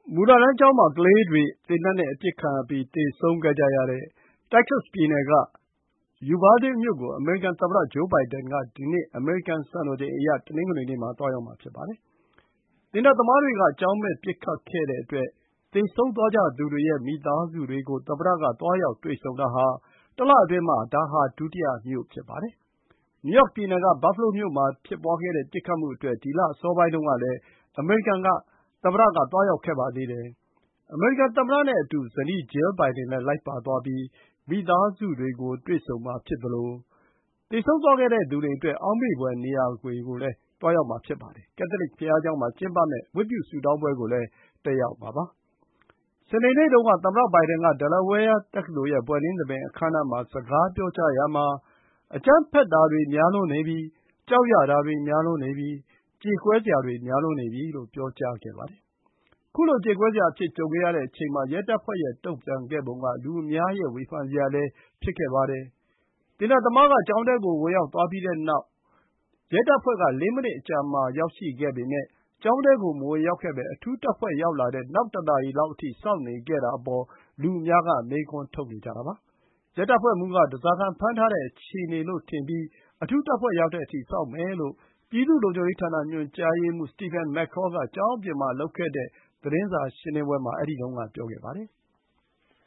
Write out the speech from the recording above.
မူလတန်းကျောင်းမှာ ကလေးတွေ သေနတ်နဲ့ အပစ်ခံရပြီး သေဆုံးခဲ့ကြရတဲ့ တက္ကဆက်ပြည်နယ်က ယူဗားဒေးမြို့ကို အမေရိကန်သမ္မတ ဂျိုးဘိုင်ဒန်က ဒီနေ့ အမေရိကန် စံတော်ချိန်အရ တနင်္ဂနွေနေ့မှာ သွားရောက်မှာ ဖြစ်ပါတယ်။ သေနတ်သမားတွေက ကျောင်းမဲ့ ပစ်ခတ်ခဲ့တဲ့အတွက် သေဆုံးသွားကြသူတွေရဲ့ မိသားစုတွေကို သမ္မတက သွားရောက် တွေ့ဆုံတာဟာ တလအတွင်းမှာ ဒါဟာ ဒုတိယမြို့ ဖြစ်ပါတယ်။ နယူးယောက်ပြည်နယ်က ဘတ်ဖဲလိုးမြို့မှာ ဖြစ်ပွါးခဲ့တဲ့ ပစ်ခတ်မှုအတွက် ဒီလအစောပိုင်းတုန်းကလည်း အမေရိကန်သမ္မတက သွားရောက်ခဲ့ပါသေးတယ်။ အမေရိကန်သမ္မတနဲ့အတူ ဇနီး Jill Biden လည်း လိုက်ပါသွားပြီး မိသားစုတွေကို တွေ့ဆုံမှာဖြစ်သလို သေဆုံးသွားခဲ့သူတွေအတွက် အောက်မေ့ဘွယ်နေရာတွေကိုလည်း သွားရောက်မှာ ဖြစ်ပါတယ်။ ကက်သလစ်ဘုရားကျောင်းမှာ ကျင်းပမယ့် ဝတ်ပြုဆုတောင်းပွဲကိုလည်း တက်ရောက်မှာပါ။ စနေနေ့တုန်းက သမ္မတဘိုင်ဒန်က Delaware တက္ကသိုလ်ရဲ့ ဘွဲ့နှင်းသဘင် အခမ်းအနားမှာ စကားပြောကြားရာမှာ အကြမ်းဖက်တာတွေ များလွန်းနေပြီ၊ ကြောက်ရတာတွေ များလွန်းနေပြီ၊ ကြေကွဲစရာတွေ များလွန်းနေပြီလို့ ပြောကြားခဲ့ပါတယ်။ ခုလို ကြေကွဲစရာအဖြစ် ကြုံခဲ့ရတဲ့အချိန်မှာ ရဲတပ်ဖွဲ့ရဲ့ တုံ့ပြန်ခဲ့ပုံက လူအများရဲ့ ဝေဖန်စရာလည်း ဖြစ်ခဲ့ပါတယ်။ သေနတ်သမားက ကျောင်းထဲကို ဝင်ရောက်သွားပြီးတဲ့နောက် ရဲတပ်ဖွဲ့က ၄ မိနစ်အကြာမှာ ရောက်ရှိခဲ့ပေမယ့် ကျောင်းထဲကို မဝင်ရောက်ခဲ့ဘဲ အထူးတပ်ဖွဲ့ရောက်လာတဲ့ နောက် ၁ နာရီလောက်အထိ စောင့်နေခဲ့တာအပေါ် လူအများက မေးခွန်းထုတ်နေကြတာပါ။ ရဲတပ်ဖွဲ့မှူးက ဓားစာခံဖမ်းထားတဲ့ အခြေအနေလို့ထင်ပြီး အထူးတပ်ဖွဲ့ရောက်တဲ့အထိ စောင့်မယ်လို့ ပြည်သူ့လုံခြုံရေးဌာန ညွှန်ကြားရေးမှူး Stephen McCaw က ကျောင်းအပြင်မှာလုပ်တဲ့ သတင်းစာရှင်းလင်းပွဲမှာ ပြောခဲ့ပါတယ်